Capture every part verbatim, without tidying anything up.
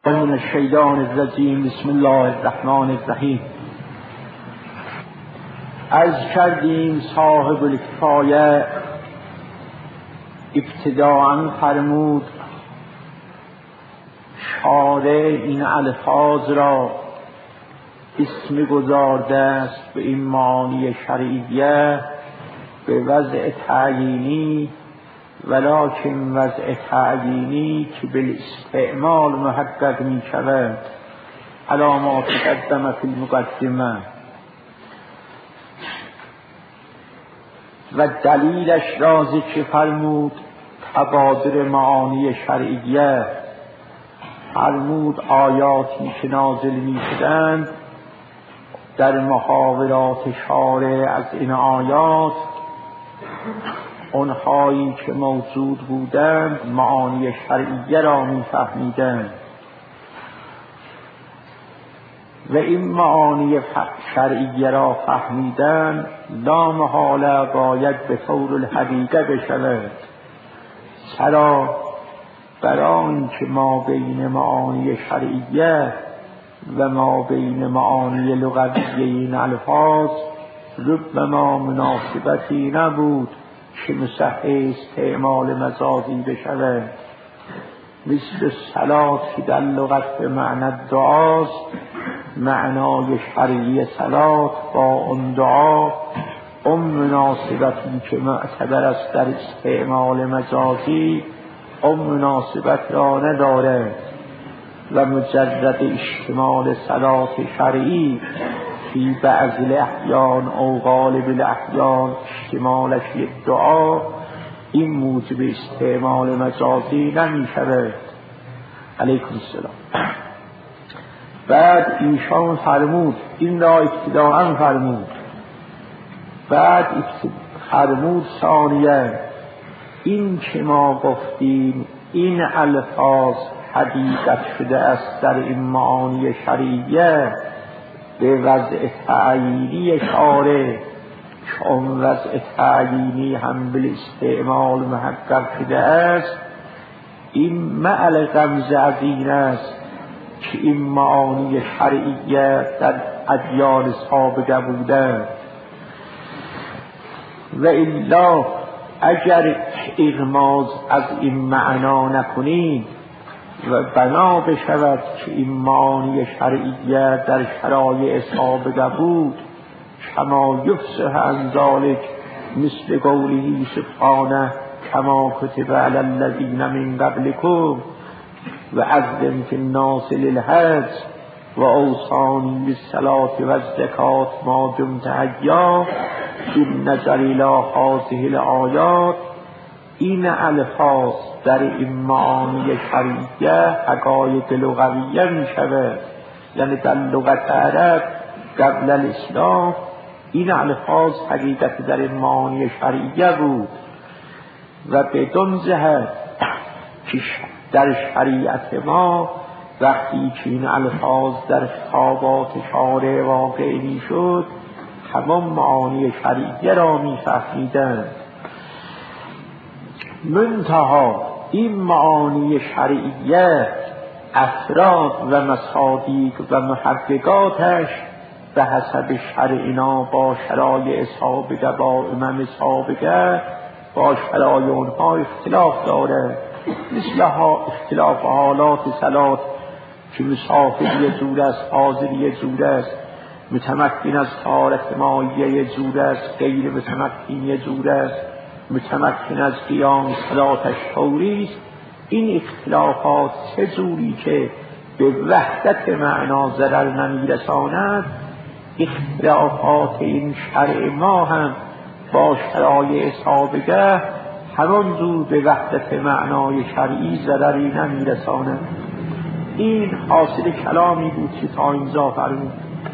من الشیطان الرجیم. بسم الله الرحمن الرحیم. از کردیم صاحب الکفایه ابتداءً فرمود شارع این الفاظ را اسم گذارده است به این معانی شرعیه به وضع تعیینی، ولکن وضع تعیینی که بالاستعمال محقق می شود علامات تقدم فی المقدمه و دلیلش را ذکر فرمود. تبادر معانی شرعیه فرمود آیاتی که نازل می شدند در محاورات شارع از این آیات اونهایی که موجود بودند معانی شرعیه را می فهمیدند و این معانی شرعیه را فهمیدن لا محاله باید به طور الحقیقه بشود. چرا؟ برای اینکه ما بین معانی شرعیه و ما بین معانی لغویه این الفاظ ربما مناسبتی نبود که مصح استعمال مجازی بشود. مثل صلات که در لغت به معنی دعاست، معنای شرعی صلات با اون دعا اون مناسبتی که معتبر است در استعمال مجازی اون مناسبت را ندارد و مجرد اشتمال صلات شرعی فی بعض الاحیان او غالب الاحیان اشتمالش دعا این موجب استعمال مجازی نمی شود. علیکم السلام. بعد ایشان فرمود این را ابتداءً فرمود، بعد فرمود ثانیاً این که ما گفتیم این الفاظ حقیقت شده است در این معانی شرعیه به وضع تعیینی شارع، چون وضع تعیینی هم به استعمال محقق شده است. این معل غمز از این است که این معانی شرعیه در ادیان سابقه بوده و الا اگر اغماض از این معنا نکنید و بنا بشود که این معانی شرعیه در شرایع سابقه بود کما یفصح عن ذلک مثل قوله سبحانه کما کتب علی الذین من قبلکم و اذن فی الناس للحج و اوصانی بالصلاة و الزکاة ما دمت حیا این نظر الی هذه الآیات. این الفاظ در این معانی شرعیه حقایق لغویه می شود، یعنی در لغت عرب قبل الاسلام این الفاظ حقیقت در این معانی شرعیه بود و بدون جهت که در شریعت ما وقتی که این الفاظ در خطابات شارع واقع می شد همون معانی شرعیه را می فهمیدند. منتها این معانی شرعیه افراد و مصادیق و محققاتش به حسب شرعنا با شرایع سابقه با امم سابقه با شرایع اونها اختلاف داره. مثل اختلاف حالات صلات که مسافر یه جور است، حاضر یه جور است، متمکن از طهارت مائیه یه جور است، غیر متمکن یه جور است، متمکن از قیام صلاتش طوری است. این اختلافات چه جوری که به وحدت معنا ضرر نمیرساند، اختلافات این شرع ما هم با شرایع سابقه همان جور به وحدت معنای شرعی ضرری نمیرساند. این حاصل کلامی بود که تا اینجا فرمود.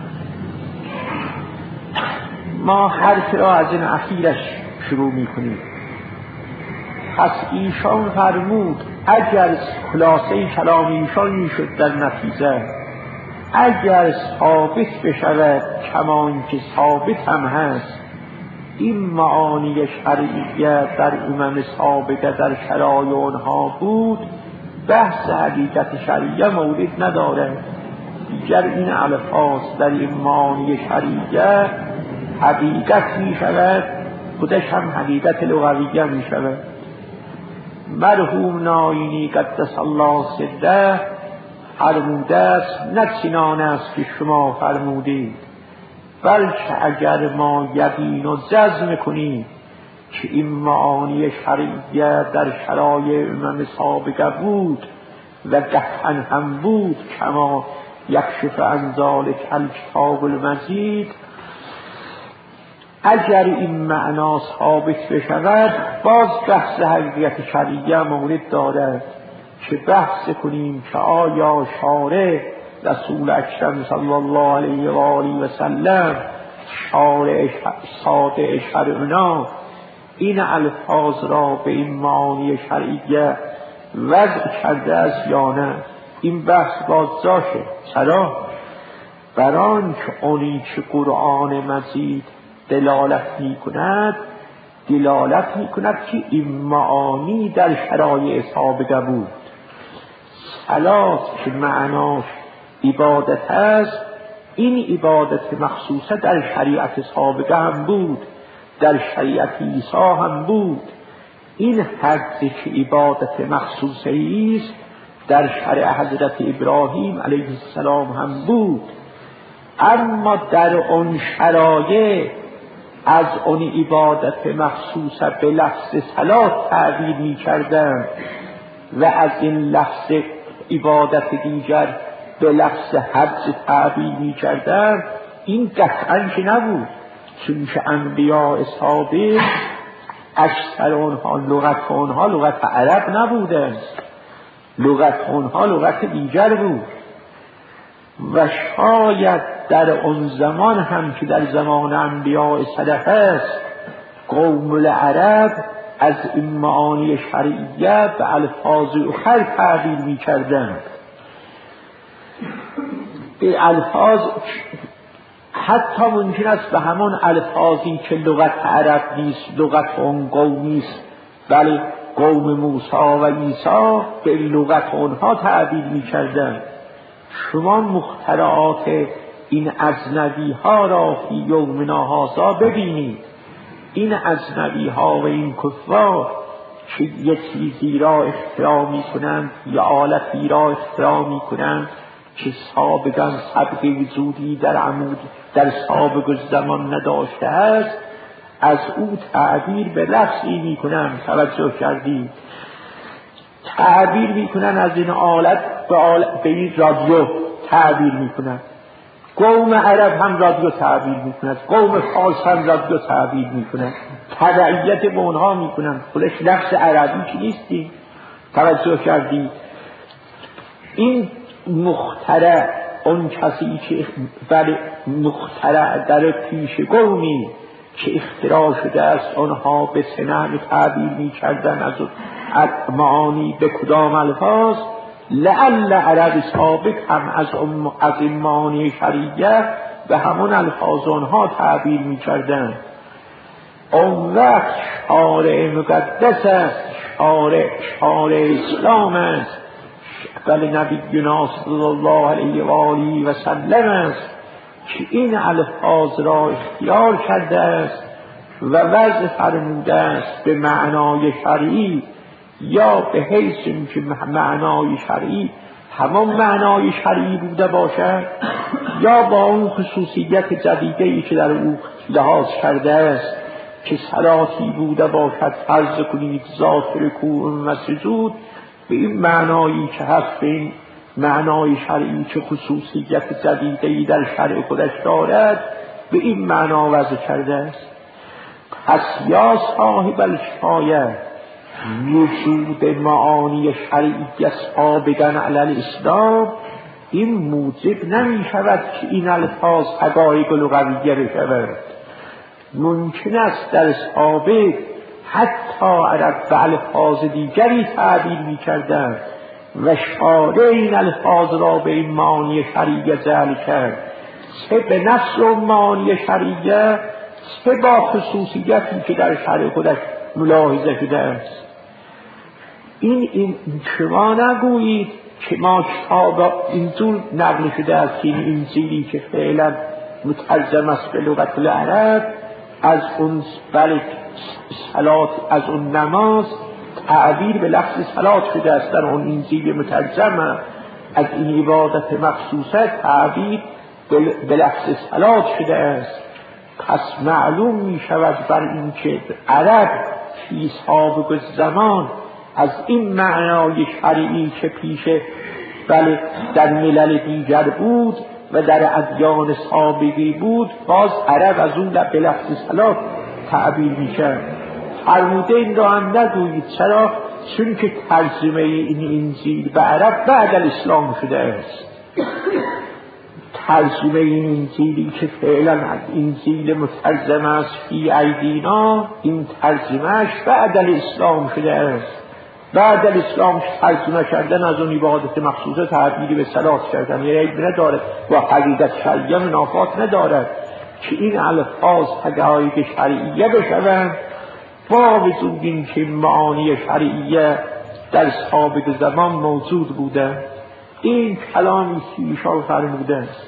ما حرف را از این اخیرش شروع میکنیم. پس ایشان فرمود اگر خلاصه کلام ایشان میشد در نتیجه اگر ثابت بشود کما اینکه ثابت هم هست این معانی شرعیه در امم سابقه در شرایع آنها بود، بحث حقیقت شرعیه مورد نداره. دیگر این الفاظ در این معانی شرعیه حقیقت می شود، خودش هم حقیقت لغویه می شود. مرحوم ناینی قدس الله سره فرموده است نه چنان است که شما فرمودید، بلکه اگر ما یقین و جزم کنیم که این معانی شرعیه در شرایع امم سابقه بود و قطعا هم بود، کما یکشف عن ذلک الکتاب المجید، اگر این معنا ثابت بشود باز بحث حقیقت شرعیه مورد دارد که بحث کنیم که آیا شارع رسول اکرم صلی الله علیه و آله و سلم شارع صادق شرعنا این الفاظ را به این معانی شرعیه وضع کرده است یا نه. این بحث باز جاشه. چرا؟ بران که اونی که قرآن مجید دلالت می کند دلالت می کند که این معانی در شرایع سابقه بود. صلات که معناش عبادت است، این عبادت مخصوصه در شریعت سابقه هم بود، در شریعت عیسی هم بود. این حد که عبادت مخصوصه است در شرع حضرت ابراهیم علیه السلام هم بود، اما در اون شرایع از اون عبادت مخصوصه به لفظ صلات تعبیر می کردن و از این لفظ عبادت دیگر به لفظ حج تعبیر می کردن. این قطعا که نبود، چون که انبیاء سابق اکثر اونها لغت اونها لغت عرب نبوده، لغت اونها لغت دیگر بود و شاید در اون زمان هم که در زمان انبیاء سلف است قوم العرب از این معانی شرعیه به الفاظ اخر تعبیر می کردن، به الفاظ حتی ممکن است به همون الفاظی که لغت عرب نیست، لغت اون قوم نیست، بله قوم موسی و عیسی به لغت اونها تعبیر می کردن. شما مخترعات این اجنبی ها را فی یومنا هذا ببینید. این اجنبی ها و این کفار که یک چیزی را اختراع می کنند یا آلتی را اختراع می کنند که سابقا سبق وجودی در عمود در سابق زمان نداشته است، از او تعبیر به لفظی می کنند. توجه کردید؟ تعبیر می کنند از این آلت به, آلت به این رادیو تعبیر می کنند. قوم عرب هم رادیو تعبیر می کنند، قوم فارس هم رادیو تعبیر می کنند، تبعیت به اونها می کنند. خودش لفظ عربی که نیستی. توجه کردید؟ این مخترع اون کسی که بله مخترع در پیش قومی که اختراع شده است، آنها به سنن تعبیر می کردن از معانی به کدام الفاظ. لعل عرب سابق هم از, از این معانی شرعیه به همون الفاظ آنها تعبیر می کردن. اون وقت شارع مقدس است، شارع شارع اسلام است، بله نبینا صلی الله علیه و آله و سلم است که این الفاظ را اختیار کرده است و وضع فرموده است به معنای شرعی، یا به حیث اینکه معنای شرعی همون معنای شرعی بوده باشد یا با اون خصوصیت جدیده‌ای که در او لحاظ کرده است که صلاتی بوده باشد فرض کنید ذات رکوع و سجود، به این معنایی که هست، به این معنای شرعی که خصوصیت جدیده‌ای در شرع خودش دارد، به این معنا وضع کرده است. پس یا صاحب الشایع وجود معانی شرعی سابقاً علی الاسلام این موجب نمی شود که این الفاظ حقایق لغویه بشود. ممکن است در سابق حتی عرب به الفاظ دیگری تعبیر می کردن و شارع این الفاظ را به این معانی شرعیه جعل کرد، چه به نفس و معانی شرعیه چه با خصوصیتی که در شرع خودش ملاحظه شده است. این این شما نگویید که ما کتاب اینجور نقل شده از این انجیلی که فعلا مترجم است به لغت العرب از اون بلک صلات از اون نماز تعبیر به لفظ صلات شده است در اون انجیل مترجم از این عبادت مخصوصه تعبیر به لفظ صلات شده است. پس معلوم می شود بر این که عرب فی سابق زمان از این معنای شرعی که پیش بله در ملل دیگر بود و در ادیان سابقی بود باز عرب از اون به لفظ صلات تعبیر می کرد. فرموده این را هم نگویید. چرا؟ چون که ترجمه این انجیل به عرب بعد الاسلام شده است. ترجمه این انجیلی که فعلا از انجیل مترجم است فی ایدینا این ترجمهش بعد الاسلام شده است. بعد الاسلام ترجمه کردن از اون عبادت مخصوصه تعبیری به صلات کردن یه عیب نداره و حقیقت شرعیه منافات ندارد که این الفاظ حقایق شرعیه بشوند با وجود این که معانی شرعیه در سابق زمان موجود بوده. این کلامی که ایشان فرموده است.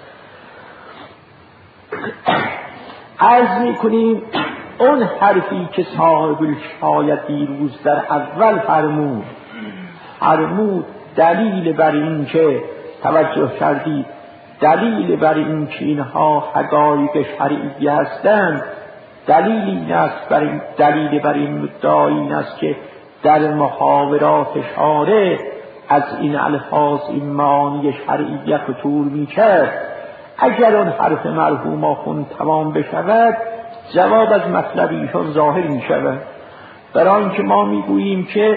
عرض میکنیم اون حرفی که صاحب الشایت دیروز در اول فرمود فرمود دلیل بر این که توجه کردید دلیل بر این که اینها حقایق شرعی هستند دلیل این است بر این دلیل بر این مدعا این است که در محاورات شارع از این الفاظ این معانی شرعیه خطور میکرد. اگر اون حرف مرحوم آخوند تمام بشود جواب از مطلب ایشان ظاهر می شود. برای آنکه ما می گوییم که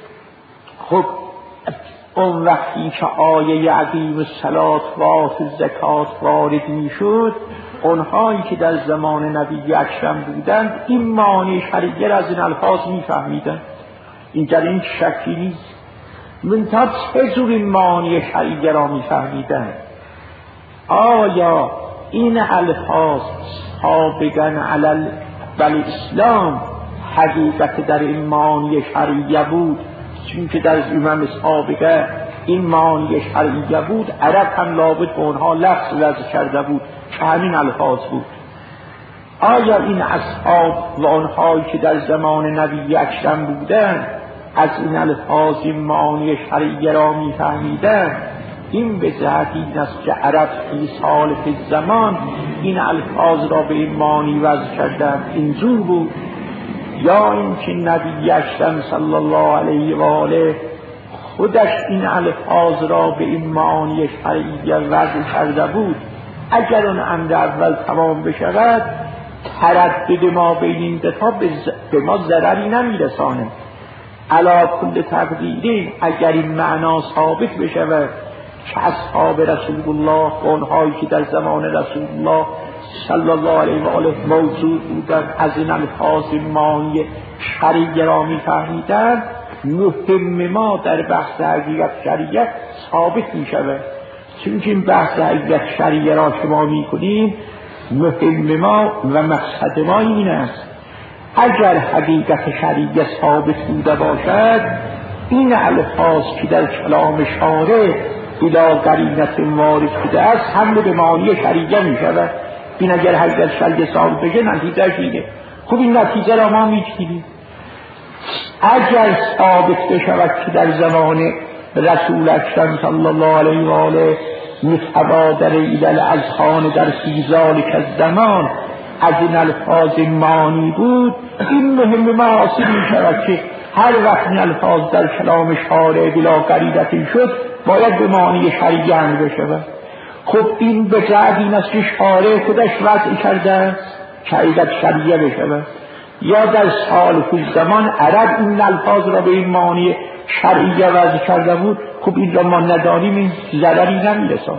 خب اون وقتی که آیه عظیم الصلات و آت الزکات وارد می شد اونهایی که در زمان نبی اکرم بودند این معانی شرعیه را از این الفاظ می فهمیدند. این در این شکی نیست. منتها چه جور این معانی شرعیه را می فهمیدند؟ آیا این الفاظ سابقاً علی الاسلام حقیقت در این معانی شرعیه بود؟ چون که در امم سابقه این معانی شرعیه بود عرب هم لابد به اونها لفظ وضع کرده بود که همین الفاظ بود. آیا این اصحاب و اونهایی که در زمان نبی اکرم بودند از این الفاظ این معانی شرعیه را میفهمیدند؟ این به جهت این است که عرب فی سالف زمان این الفاظ را به این معانی وضع کردند اینجور بود، یا اینکه نبی اکرم صلی الله علیه و آله خودش این الفاظ را به این معانی شرعیه وضع کرده بود. اگر اون امر اول تمام بشود تردد ما بین این دو تا به ما ضرری نمیرسانه. علی کل تقدیرین اگر این معنا ثابت بشود که اصحاب رسول الله و اونهایی که در زمان رسول الله صلی الله علیه و آله موجود بودند از این الفاظ معانی شرعیه را میفهمیدند، مهم ما در بحث حقیقت شرعیه ثابت می شود. چون که این بحث حقیقت شرعیه را که ما می کنیم مهم ما و مقصد ما این است اگر حقیقت شرعیه ثابت بوده باشد این الفاظ که در کلام شارع بلا قرینت وارد شده است حمل به معانی شرعیه می شود. این اگر حقیقت شرعیه ثابت بشه نتیجه اینه. خب این نتیجه را ما می گیریم. اگر ثابت بشود که در زمان رسول اکرم صلی الله علیه و آله متبادر الی الاذهان در فی ذلک الزمان از این الفاظ معانی بود، این مهم ما حاصل می شود که هر وقت این الفاظ در کلام شارع بلا قرینتی شد باید به معانی شرعیه حمل بشود. خب این به جهت این است که شارع خودش وضع کرده است که حقیقت شرعیه بشود، یا در سال خود زمان عرب این الفاظ را به این معانی شرعیه وضع کرده بود. خب این را ما ندانیم این ضرری نمیرساند.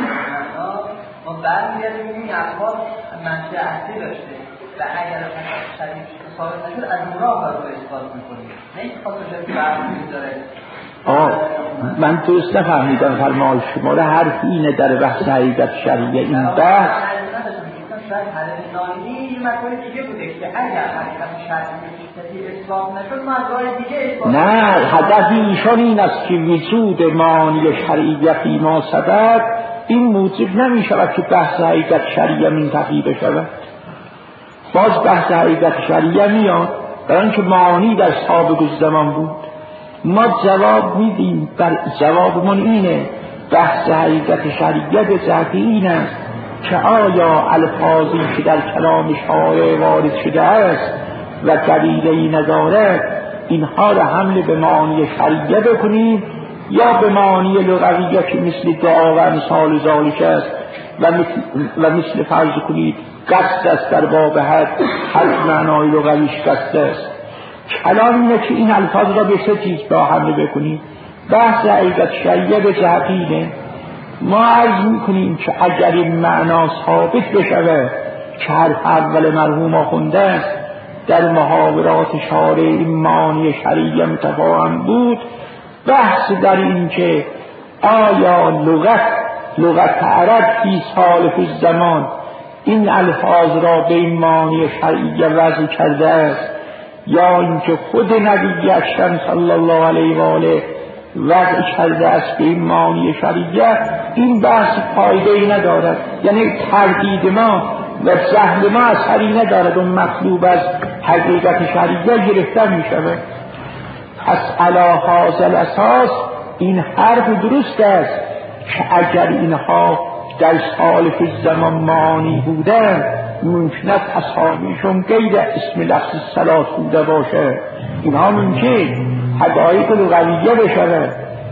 ما برمیگردیم این الفاظ منشأ اصلی داشته و اگر شریف ثابت نشد از اون راه باید رو اثبات میکنیم، نه اینکه خاطر که برمی داره. آه من درست نفهمیدم فرمای شما را. هر اینه در بحث حقیقت شریعه این بحث شاید حضرت ناینی این مطلب دیگه بوده که اگر حقیقت شریعه اثبات نشد ما از راه دیگه اثبات نه، هدف ایشان این است که وجود معنی شرعیتی ما سبب این موجب نمی شود که بحث حقیقت شریعه منتفی بشود. باز بحث حقیقت شریعه میاد برای اینکه معانی در سابق الزمان بود. ما جواب میدیم، بر جوابمون اینه بحث حقیقت شریعه به جهت این است که آیا الفاظی که در کلام شارع وارد شده است و دلیلی ندارد اینها را حمل به معانی شریعه بکنیم یا به معانی لغویه که مثل دعا و امثال ذالک است و مثل, و مثل فرض کنید قصد است در باب حد هر معنای لغویش قصد است. کلام اینه که این الفاظ را به سه چیز با حمل بکنیم. بحث حقیقت شریعه به جهت اینه ما عرض میکنیم که اگر این معنا ثابت بشود که حرف اول مرحوم خونده است در محاورات شارع این معانی شریعه متفاهم بود، بحث در این که آیا لغت لغت عرب فی سالف الزمان این الفاظ را به این معانی شریعه وضع کرده است یا اینکه خود نبی اکرم صلی الله علیه و آله وضع کرده است به این معانی شریعه، این بحث فایده ای ندارد. یعنی تردید ما و جهل ما اثری ندارد، اون مطلوب از حقیقت شریعه گرفته می شود. پس علی هذا الاساس این حرف درست است که اگر اینها در سالف الزمان معانی بودن ممکن است اصحابیشون غیر اسم لفظ صلات بوده باشه، اینها ممکن حقایق لغویه بشود،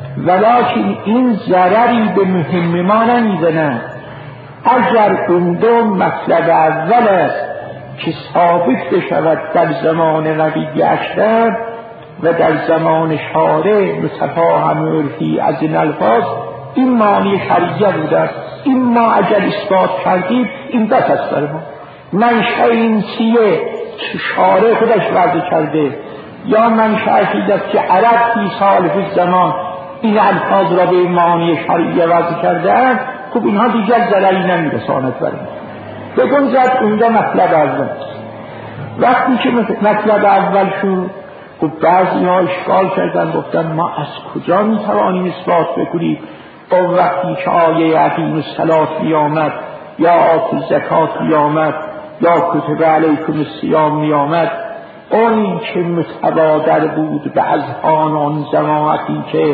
ولکن این ضرری به مهم ما نمیزند. اگر اون دو مطلب اول است که ثابت بشود در زمان نبی اکرم و در زمان شارع متفاهم عرفی از این الفاظ این معنی شریعه بوده است، این ما اگر اثبات کردیم این بس است بر ما. منشأ این چیه؟ شارع خودش وضع کرده یا منشأ این است که عرب فی سالف الزمان این الفاظ را به معانی شریعه وضع کرده اند، خب اینها دیگر ضرری نمیرساند بر ما. بگنجد اونجا مطلب اول. وقتی که مطلب اول شد خب بعضی ها اشکال کردن، گفتن ما از کجا میتوانیم اثبات بکنیم اون وقتی که آیه اقیموا الصلاة می آمد یا آتوا الزکات می آمد یا کتب علیکم الصیام می آمد، اون که متبادر بود به اذهان آن جماعتی که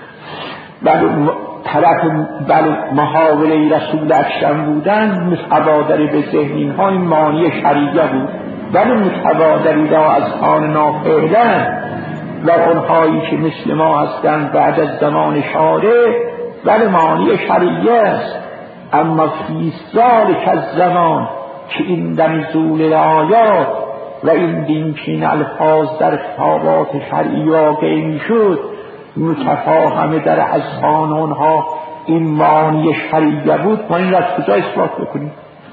بل طرف بل محاوله رسول اکرم بودن، متبادر به ذهن ها این معانی شریعه بود، ولی متبادری را از آن نافعلن و اونهایی که مثل ما هستند بعد از زمان شارع ولی معانی شریعه است. اما فی ذالک الزمان که این در نزول آیات و این دین که این الفاظ در خطابات شرعی واقع می شد متفاهمه در اذهان آنها این معانی شریعه بود، ما این را از کجا اثبات بکنیم؟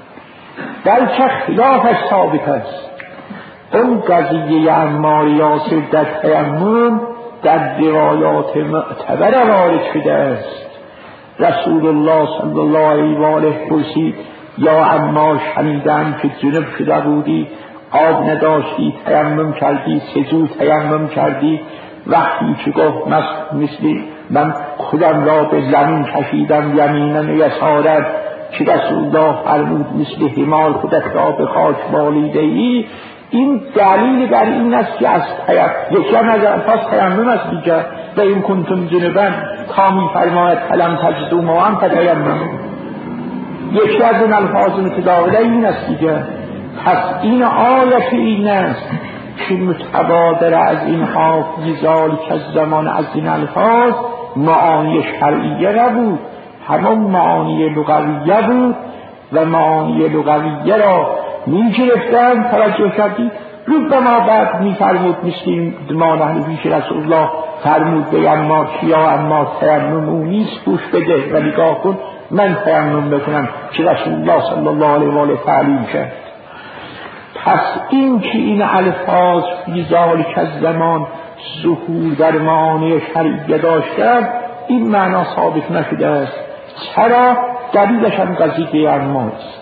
در چه خلافش ثابت است. اون قضیه عمار یاسر در تیمم در روایات معتبر وارد شده است. رسول الله صلی الله علیه و آله پرسید یا عمار شنیدم که جنب شده بودی، آب نداشتی، تیمم کردی، سجود تیمم کردی. وقتی که گفت مثل من خودم را به زمین کشیدم یمینا و یسارا، که رسول الله فرمود مثل حمار خودت را به خاک بالیده ای، این دلیل بر این است که از تیمم یکی هم از الفاظ تیمم است دیگه، و این کنتم جنبا کامی فرماید فلم تجدوا ماء فتیمموا، یکی از این الفاظ متداوله این است دیگه. پس این آیت این است که متبادر از این حافظال که زمان از این الفاظ معانی شرعیه نبود، همون معانی لغویه بود و معانی لغویه را می گرفتن. توجه کردید؟ ربما بعد می فرمود مثل ما نحن پیش رسول الله فرمود به عمار یا عمار تیمم او نیست، گوش بده و نگاه کن من تیمم بکنم که رسول الله صلی الله علیه و آله تعلیم کرد. پس این که این الفاظ فی ذالک الزمان ظهور در معانی شرعیه داشتند این معنا ثابت نشده است. چرا؟ دلیلش هم قضیه اماست.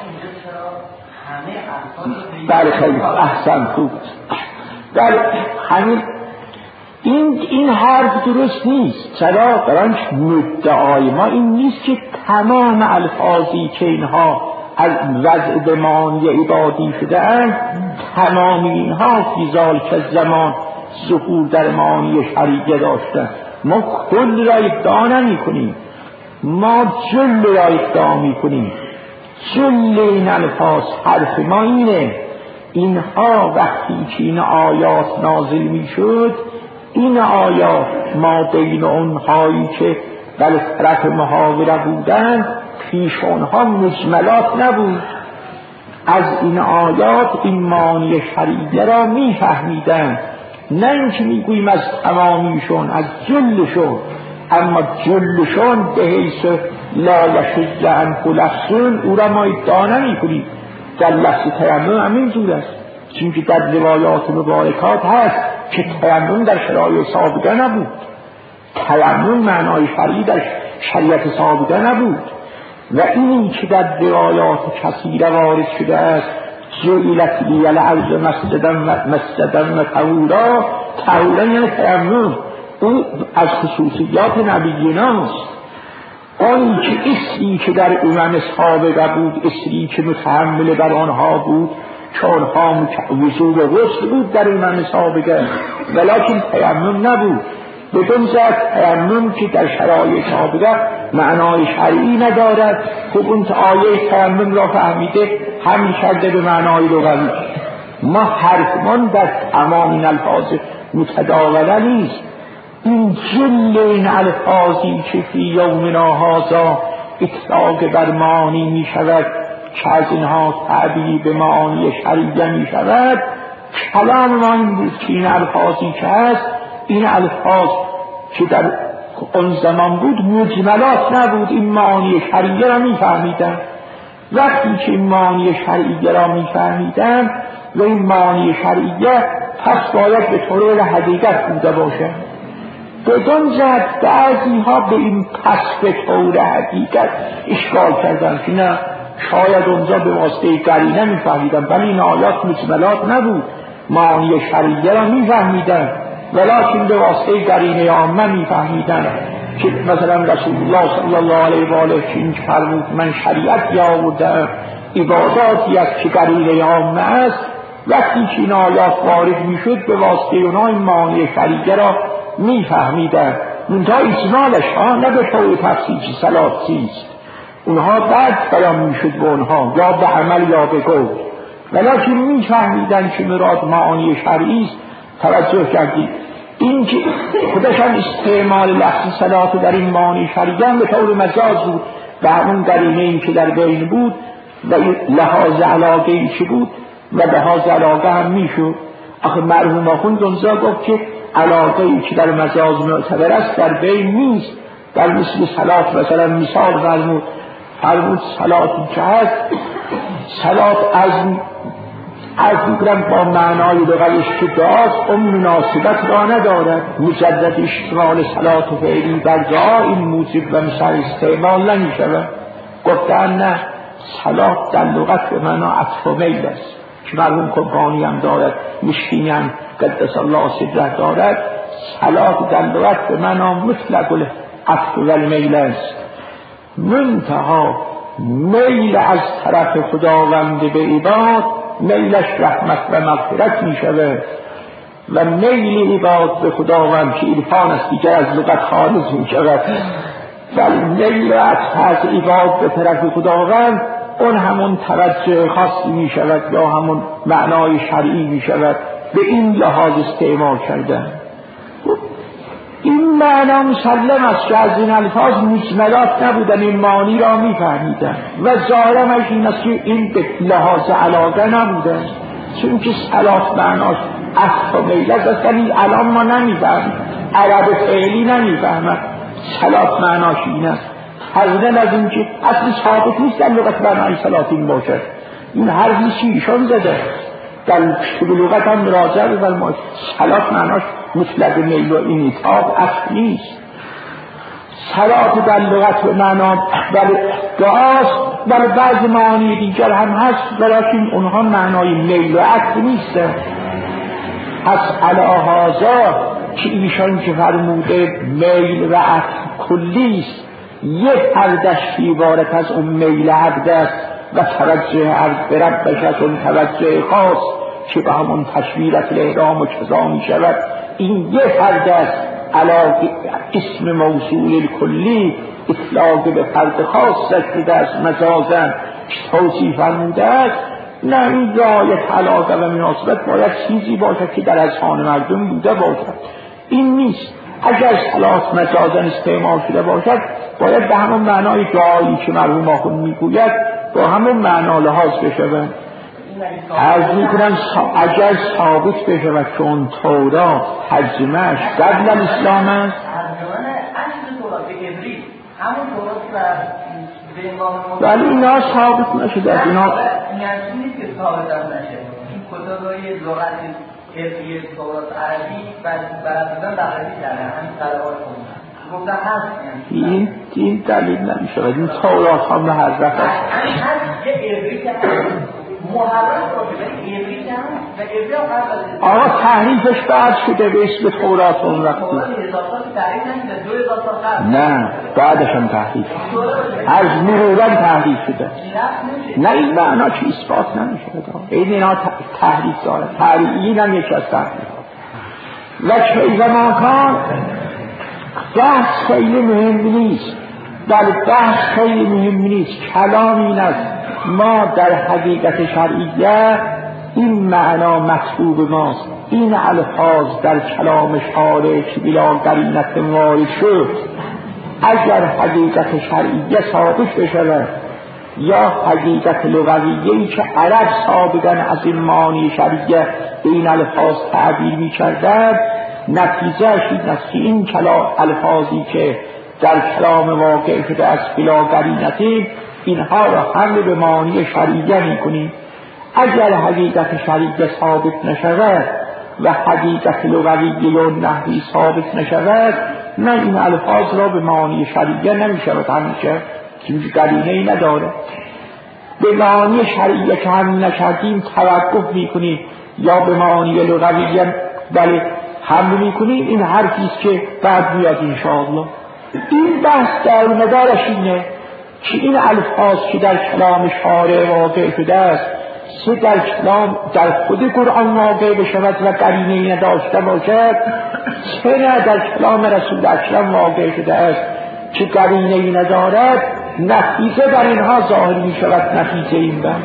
بله خیلی احسن خوب. در همین این این حرف درست نیست. چرا؟ برای مدعای ما این نیست که تمام الفاظی که اینها از وضع به معانی عبادی شده اند تمام اینها فی ذالک الزمان ظهور در معانی شرعیه داشتند. ما کل را ادعا نمی کنیم، ما جل را ادعا می کنیم. جل این الفاظ حرف ما اینه اینها وقتی که این آیات نازل می شد این آیات ما بین اونهایی که بل طرف محاوره بودند پیش اونها مجملات نبود. از این آیات این معانی شرعیه را می فهمیدند، نه اینکه می گوییم از تمامیشون، از جلشون. اما جلشون به حیث لا یشد عنه لفظ او را ما ادعا نمی کنیم. در لفظ تیمم همین جور است، چون که در روایات مبارکات هست که تیمم در شرایع سابقه نبود. تیمم معنای شرعی در شریعت سابقه نبود و این که در روایات کثیره وارد شده است جعلت لی الارض مسجدا مسجدا و طهورا، طهورا یعنی تیمم، اون از خصوصیات نبییناست. آن که اسری که در امم سابقه بود، اسری که متحمل بر آنها بود، که آنها وضو و غسل بود در امم سابقه، ولیکن تیمم نبود. بدون ذات تیمم که در شرایع سابقه معنای شرعی ندارد. خب اون آیه تیمم را فهمیده همین کرده به معنای لغوی. ما حرفمان در تمام این الفاظ متداوله نیست. این جل این الفاظی که فی یومنا هذا اطلاق بر معانی می شود که از اینها تعبیر به معانی شرعیه می شود، کلام ما این بود که این الفاظی که هست این الفاظ که در اون زمان بود مجملات نبود، این معانی شرعیه را می فهمیدن. وقتی که این معانی شرعیه را می فهمیدن و این معانی شرعیه پس باید به طور حقیقت بوده باشه. بدون جد بعضی ها به این پس به طور حقیقت اشکال کردن که نه شاید اونجا به واسطه قرینه می فهمیدن، ولی این آیات مجملات نبود، معانی شرعیه را می فهمیدن ولیکن به واسطه قرینه عامه می فهمیدن. که مثلا رسول الله صلی الله علیه و آله که این فرمود من شریعت یاوردم عباداتی است که قرینه عامه است، وقتی که این آیات وارد می شد به واسطه اونها این معانی شرعیه را می فهمیدن. منتها اجمالش ها نه به طور تفصیلی سلاسی است، اونها بعد بیان می شد به اونها یا به عمل یا به قول، ولیکن می فهمیدن که مراد معانی شرعی است. توجه کردید این که خودش هم استعمال لفظ صلات در این معانی شرعی هم به طور مجاز بود و همون قرینه این که در بین بود و لحاظ علاقه ای که بود و لحاظ علاقه هم می شد. آخه مرحوم آخوند اونجا گفت که علاقه ای که در مجاز معتبر است در بین نیست. در مثل صلات مثلا مثال فرمود فرمود صلاتی که هست صلات از از میکنم با معنای لغویش که دعاست اون مناسبت را ندارد. مجدد اشتمال صلات فعلی بر دعا این موجب و مثال استعمال نمی شود. گفتن نه، صلات در لغت به معنا عطف و میل است که مرحوم کنقانی هم دارد، مشکینی هم قدس الله صدره دارد. صلات در لغت به معنا مطلق العطف و المیل است، منتها میل از طرف خداوند به عباد میلش رحمت و مغفرت می شود و میل عباد به خداوند که عرفان است دیگر از لغت خارج می شود، ولی میل از عباد به طرف خداوند اون همون توجه خاصی می شود یا همون معنای شرعی می شود. به این لحاظ استعمال کردن این معنا مسلم است که از این الفاظ مجملات نبودن، این معانی را می فهمیدن و ظاهرش این است که این به لحاظ علاقه نبودن، چون که صلات معناش عطف و میل است. ولی الان ما نمی فهمیم، عرب فعلی نمی فهمد صلات معناش این است. حضرن از این که اصلی ثابت نیست در لغت معنای صلات این باشد. این حرفی چی ایشان زده در لغت هم مراجعه بر ما صلات معناش مطلق میل و انعطاف اصل نیست. صلات در لغت و معنا بر دعاست، بر بعض معانی دیگر هم هست، ولیکن اونها معنای میل و اصل نیست. پس علی هذا که ایشان که فرموده میل و اصل کلیست، یک عبدش عبارت از اون میل عبد است و توجه عبد به ربش از اون توجه خاص که به همون تشویرت الاحرام و کذا می شود. این یک فرد است علاقه اسم موصول کلی اطلاق به فرد خاص شده است مجازن توصیف فرموده است. نه، این رعایت علاقه و مناسبت باید چیزی باشد که در اذهان مردم بوده باشد، این نیست. اگر صلات مجازن استعمال شده باشد باید به همون معنای دعایی که مرحوم آخوند میگوید با همون معنا لحاظ بشود. عرض میکنم اگر ثابت بشود که اون تورات ترجمهش قبل الاسلام است، ولی اینا ثابت نشده. اینا نیست که ثابت نشه. این کتابای لغت عبری تورات عربی براتون در عربی داره، همین صلوات خوندن گفتن هست. این این دلیل نمیشه. این تورات ها محرف است. همین هست یه عبری که محرف باشه، عبری که هست و عبری هم هست. آقا تحریفش بعد شده به اسم تورات اون وقتی نه، بعدش هم تحریف از مرورن تحریف شده. نه، این معنا که اثبات نمیشه. این اینا تحریف داره. تحریف این هم یکی از تحریف و که ما کان بحث خیلی مهم نیست. بله بحث خیلی مهم نیست. کلام این است ما در حقیقت شرعیه این معنا مطلوب ماست. این الفاظ در کلام شارع که بلا قرینت وارد شد اگر حقیقت شرعیه ثابت بشود یا حقیقت لغویه‌ای که عرب سابقاً از این معانی شرعیه به این الفاظ تعبیر می‌کردند، نتیجه‌اش این است که این کلام الفاظی که در کلام واقع شده از بلا قرینتی اینها را حمل به معانی شرعیه می‌کنیم. اگر حقیقت شرعیه ثابت نشود و حقیقت لغویه یا نحوی ثابت نشود، نه این الفاظ را به معانی شرعیه نمی‌شود همیشه که قرینه‌ای نداره. به معانی شرعیه که هم نکردیم توقف می‌کنیم یا به معانی لغویه بله حمل می‌کنیم، این حرفیست که بعد میاد انشاءالله. این بحث در مدارش اینه که این الفاظ که در کلام شارع واقع شده است چه در کلام در خود قرآن واقع بشود و قرینه‌ای نداشته باشد، چه نه در کلام رسول اکرم واقع شده است که قرینه‌ای ندارد، نتیجه در اینها ظاهر می شود. نتیجه این بحث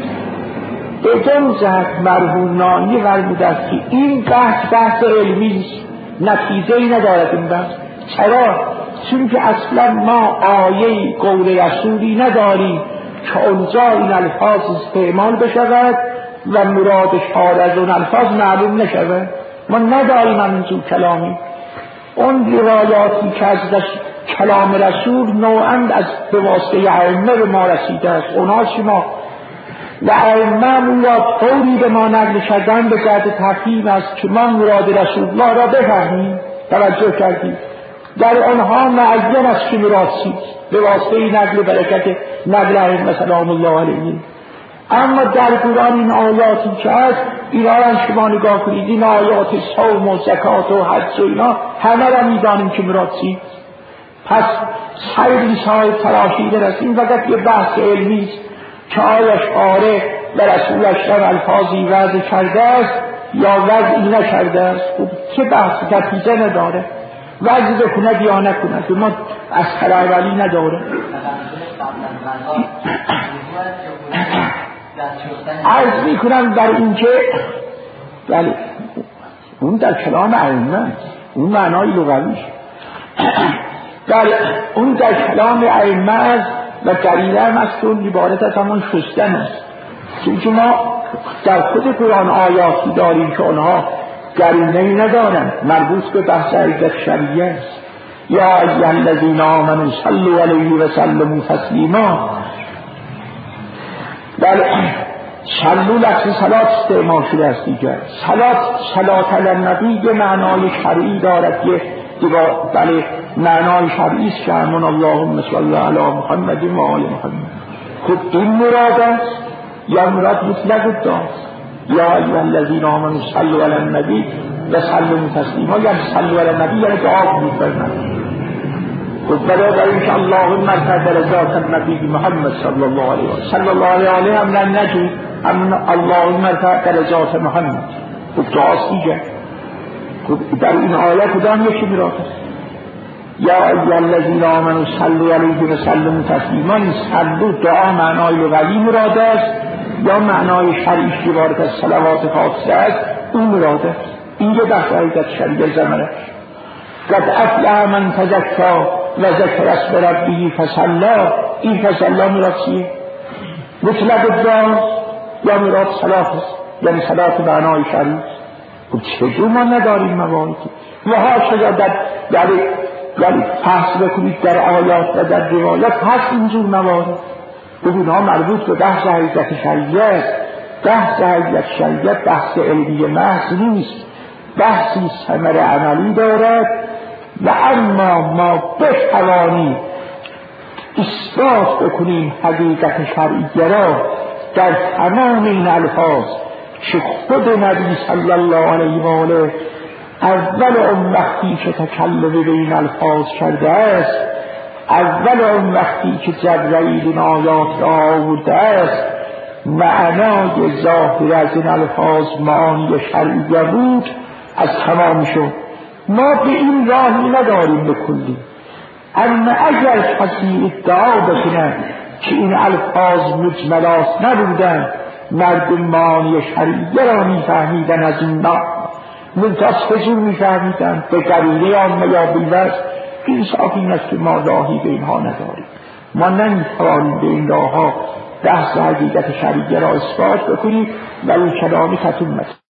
به جمزت مرحوم نانی فرموده است که این بحث بحث علمی است، نتیجه ای ندارد این بحث. چرا؟ چون که اصلا ما آیه قول رسولی نداریم که اونجا این الفاظ استعمال بشود و مراد شارع از اون الفاظ معلوم نشود. ما نداریم همینجور کلامی. اون روایاتی که از کلام رسول نوعاً از به واسطه ائمه به ما رسیده است، اونا شما و ائمه اون را طوری به ما نقل کردن به جهت تفهیم است که ما مراد رسول الله را بفهمیم. توجه کردیم در آنها معین است که مراد چیست به واسطه نقل برکت نقل ائمه سلام الله علیهم. اما در قرآن این آیاتی که هست اینا را شما نگاه کنید، این آیات صوم و زکات و حج و اینا همه را میدانیم که مراد چیست. پس خیلی صاحب تراشیده رسیم فقط یه بحث علمی است که آیا شارع و رسولش در الفاظی وضع کرده است یا وضعی نکرده است. که بحث نتیجه نداره، وضع بکند یا نکند، ما از خلاولی نداره. عرض میکنم در این که بله اون در کلام ائمه اون معنای لغویش در اون در کلام ائمه است و قرینه هم است که اون عبارت از همون شستن است. چون ما در خود قرآن آیاتی داریم که اونها قرینه‌ای ندارند، مربوط به بحث عزت شریعه است. یا ایها الذین آمنوا صلوا علیه و سلموا تسلیما. بله صلو لفظ صلات استعمال شده است دیگر. صلات صلات علی النبی به معنای شرعی دارد که دیگر بله معنای شرعی است که همون اللهم صل علی محمد و آل محمد. خب این مراد است یا مراد مطلق است؟ یا ایها الذین آمنوا صلوا علی النبی و سلموا تسلیما، یعنی صلوا علی النبی یعنی دعا می‌فرمایید. خب بنابراین که اللهم ارفع درجات النبی محمد صلی الله علیه و صلی الله علیه هم نگید، همون اللهم ارفع درجات محمد. خب دعاست دیگه. خب در این آیه کدام یکی مراد است؟ یا ایها الذین آمنوا صلوا علیه و سلموا تسلیما، صلوا دعا معنای لغوی مراد است یا معنای شرعی که وارد از صلوات خاصه است اون مراد است. این یه بحث حقیقت شرعی زمانه. قد افلح من تزکا و ذکر اسم ربه فصلی، این فصلی مراد چیه؟ مطلق دعا یا مراد صلات است، یعنی صلات معنای شرعی. خب چجور ما نداریم مواردی و ها شده در یعنی یعنی فحص بکنید در آیات و در روایات هست اینجور موارد. ببین ها مربوط به بحث حقیقت شریعت. بحث حقیقت شریعت بحث علمی محض نیست، بحثی ثمر عملی دارد و اما ما بتوانیم اثبات بکنیم حقیقت شرعیه را در تمام این الفاظ که خود نبی صلی الله علیه و آله اول اون وقتی که تکلم به این الفاظ کرده است، اول اون وقتی که جبرئیل این آیات را آورده است، معنای ظاهر از این الفاظ معانی شرعیه بود از تمام شد. ما به این راهی نداریم بکلیم. اما اگر کسی ادعا بکنه که این الفاظ مجملات نبودن، مردم معانی شرعیه را میفهمیدن از این نام منتاز خجور میفهمیدن به قریله آن یا بیوز، این صاف این است که ما راهی به اینها نداریم. ما نمیتوانیم به این راه ها بحث حقیقت شرعیه را اثبات بکنیم و این کلامی ختم